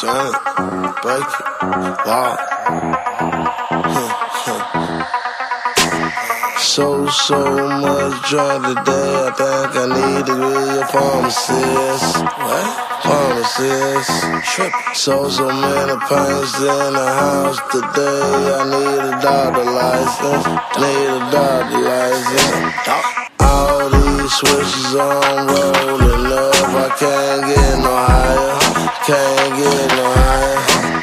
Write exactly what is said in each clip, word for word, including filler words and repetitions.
Spin it, break it, wow. So, so much drunk today, I think I need to be a pharmacist. What? Pharmacist. Trip. So, so many pains in the house today, I need a doctor license. Need a doctor license. All these switches on rolling up, I can't get no higher. Can't get no higher.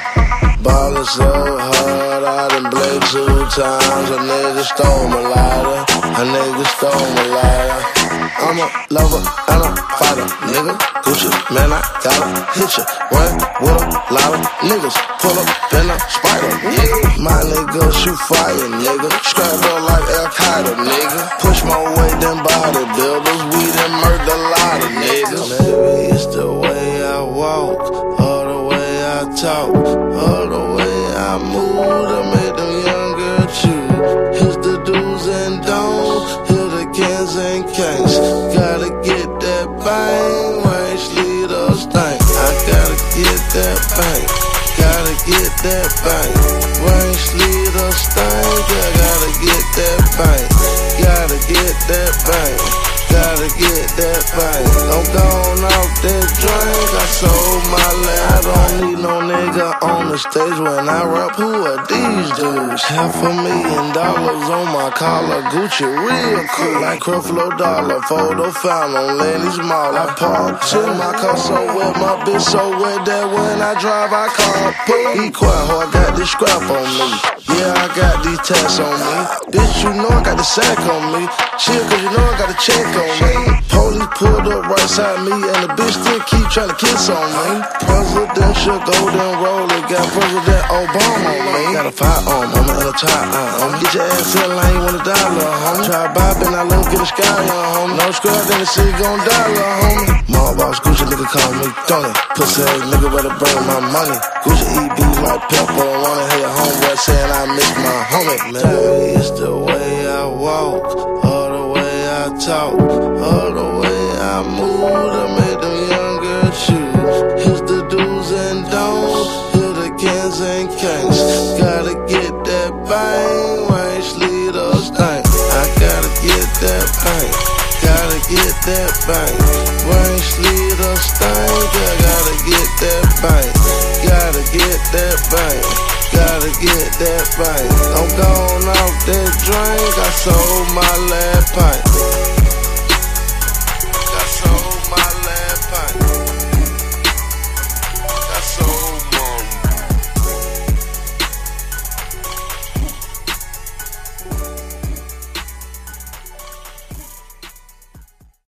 Ballin' so hard, I done blinked two times. A nigga stole my lighter. A nigga stole my lighter. I'm a lover and a fighter, nigga. Gucci, man, I gotta hit ya. Run with a lot of niggas. Pull up in a spider, nigga. My nigga shoot fire, nigga. Scrap up like Al Qaeda, nigga. Push more weight than bodybuilders. We done murdered a lot of niggas. Maybe it's the way I walk, or the way I talk, or the way I move to make them young girls choose. Here's the do's and don'ts, here the cans and can'ts. Gotta get that bang, range leader stank. I gotta get that bang, gotta get that bang. Range leader stank, I gotta get that bang, gotta get that bang, gotta get that bang. I'm gone off that drink, I sold my land. I don't need no nigga on the stage when I rap. Who are these dudes? Half a million dollars on my collar, Gucci real cool, like Creflo Dollar. Photo found on Lenny's Mall. I parked to my car so wet, my bitch so wet that when I drive I call pull. Be quiet, ho, I got this scrap on me. Yeah, I got these tats on me. Bitch, you know I got the sack on me. Chill, cause you know I got a check on me. Police pulled up right side me, and the bitch still keep trying to kiss on me. Presidential golden roller, got President Obama on me. Got a firearm on me and a tie on me. Get your ass in line, you wanna die, little homie. Try bobbing, I love get a sky on homie. No scrub, then the city gon' die, little homie. Mall boss, Gucci nigga call me Tony. Pussy ass nigga better bring my money. Gucci E B like pepper, wanna hear your homeboy saying I miss my homie. Maybe it's the way I walk, or the way I talk, or the way I move to make them young girls choose. Here's the do's and don'ts, here the cans and can'ts. Gotta get that bang, range leader stank. I gotta get that bang, gotta get that bang. Range leader stank, I gotta get that bang, gotta get that bang, gotta get that bang. I'm gone off that drink, I sold my last pint.